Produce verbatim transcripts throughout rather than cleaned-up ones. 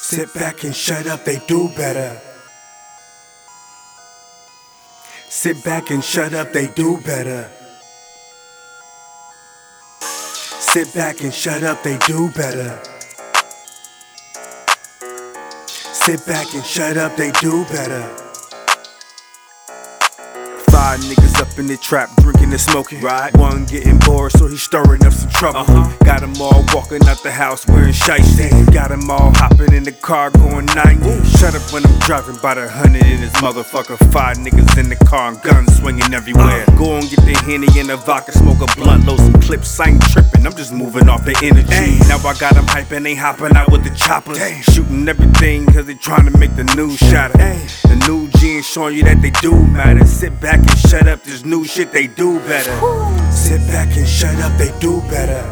Sit back and shut up, they do better. Sit back and shut up, they do better. Sit back and shut up, they do better. Sit back and shut up, they do better. Five niggas up in the trap, drinking and smoking. Right. One getting bored, so he's stirring up some trouble. Uh-huh. Got them all walking out the house wearing shiesty. Got them all hopping in the car going ninety. Ooh. Shut up when I'm driving by the hundred in this motherfucker. Five niggas in the car and guns swinging everywhere. Uh. Go on, get the Henny and the vodka, smoke a blunt, load some clips. I ain't tripping, I'm just moving off the energy. Ay. Now I got them hyping, they hopping out with the choppers. Ay. Shooting everything cause they trying to make the news shatter. Ay. The new G showing you that they do matter. Sit back and shut up, this new shit they do better. Woo. Sit back and shut up, they do better.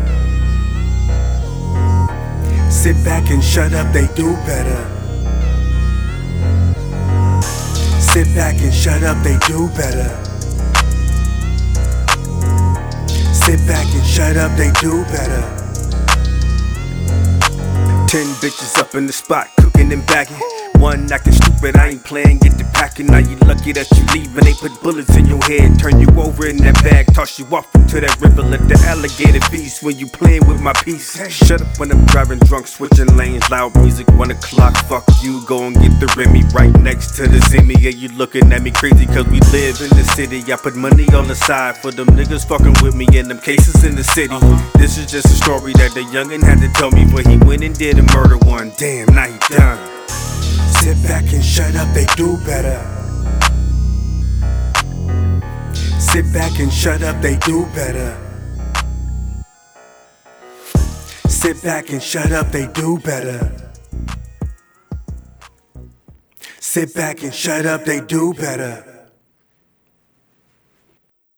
Sit back and shut up, they do better. Sit back and shut up, they do better. Sit back and shut up, they do better. Ten bitches up in the spot, cooking and bagging. One acting stupid, I ain't playing, get the packing. Now you lucky that you leaving. They put bullets in your head, turn you over in that bag, toss you off into that river, let the alligator feast when you playing with my piece. Shut up when I'm driving drunk, switching lanes, loud music, one o'clock, fuck you, go and get the Remy right next to the Zimmy. Yeah, you looking at me crazy cause we live in the city. I put money on the side for them niggas fucking with me in them cases in the city. Uh-huh. This is just a story that the youngin' had to tell me when he went and did a murder one. Damn, now he done. Sit back and shut up, they do better. Sit back and shut up, they do better. Sit back and shut up, they do better. Sit back and shut up, they do better.